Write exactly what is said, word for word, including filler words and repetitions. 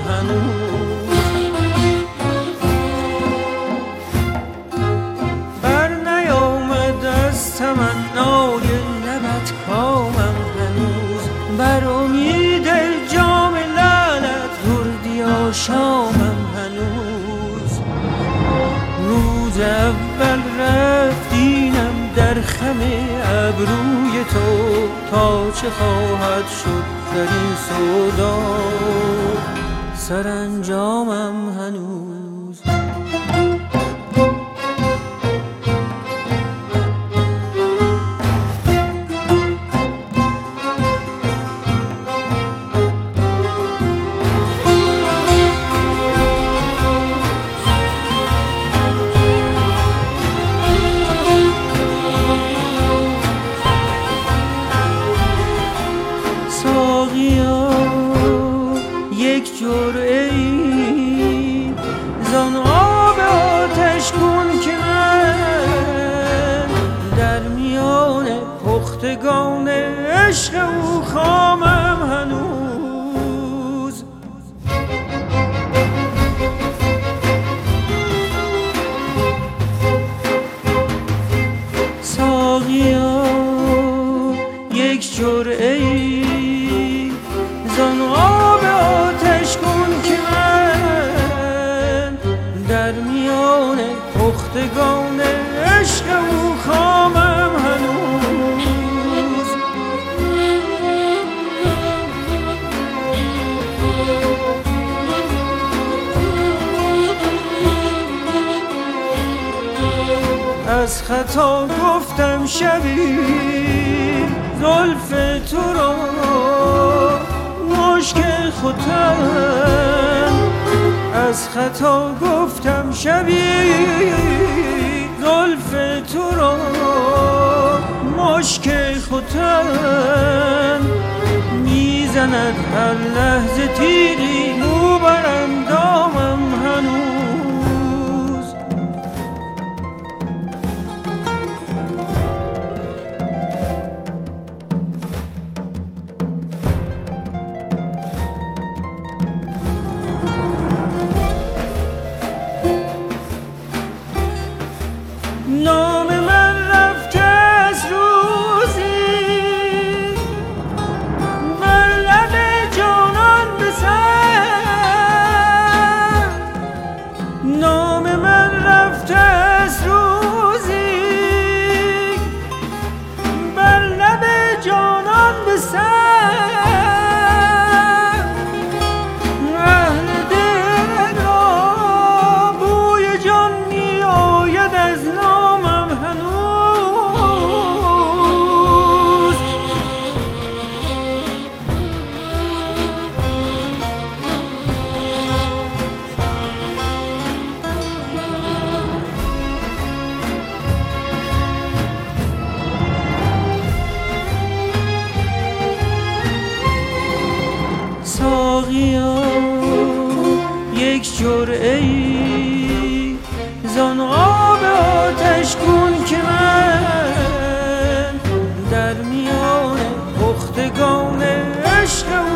هنوز. بر نیامد از تمنای لبت کامم هنوز، بر امید جام لعلت دردی آشامم هنوز. روز اول رفتینم در خم ابروی تو، تا چه خواهد شد در این سودا سرانجامم هنوز. یک جرعه‌ای زان آب آتشگون که من در میان پختگان عشق او خامم هنوز. ساقیا یک جرعه‌ای زان آب آتشگون که من در میان پختگان عشق او خامم هنوز. از خطا گفتم شبی زلف تو را مشکل خودم، از خطا گفتم شبی زلف تو را مشکل خودم. میزند هر لحظه تیغی مو بر اندامم هنوز. نام من رفته از روزی بر لب جانان به سر. نام من رفته از روزی بر لب جانان به سر. اهل دل را بوی جان می آید از نامم هنوز. ساقیا یک جرعه‌ای زان آب آتشگون که من در میان پختگان عشق